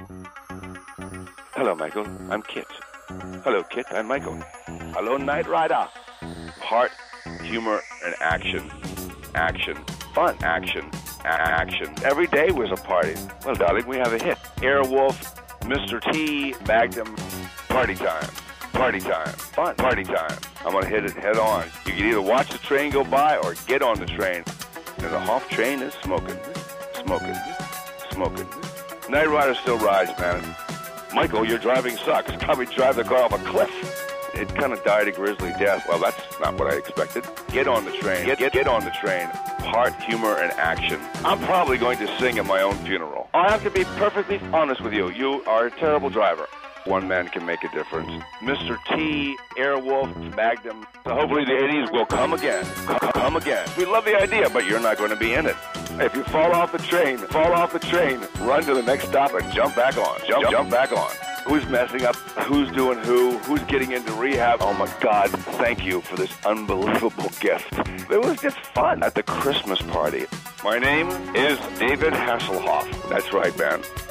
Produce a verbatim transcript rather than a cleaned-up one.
Hello, Michael. I'm Kit. Hello, Kit. I'm Michael. Hello, Knight Rider. Heart, humor, and action. Action. Fun. Action. Action. Every day was a party. Well, darling, we have a hit. Airwolf, Mister T, Magnum. Party time. Party time. Fun. Party time. I'm going to hit it head on. You can either watch the train go by or get on the train. And the Hoff train is smoking. Smoking. Smoking. Knight Rider still rides, man. Michael, your driving sucks. Probably drive the car off a cliff. It kind of died a grisly death. Well, that's not what I expected. Get on the train. Get, get, get on the train. Heart, humor, and action. I'm probably going to sing at my own funeral. I have to be perfectly honest with you. You are a terrible driver. One man can make a difference. Mister T, Airwolf, Magnum. So hopefully the eighties will come again. Come again. We love the idea, but you're not going to be in it. If you fall off the train, fall off the train, run to the next stop and jump back on. Jump, jump back on. Who's messing up? Who's doing who? Who's getting into rehab? Oh, my God, thank you for this unbelievable gift. It was just fun at the Christmas party. My name is David Hasselhoff. That's right, man.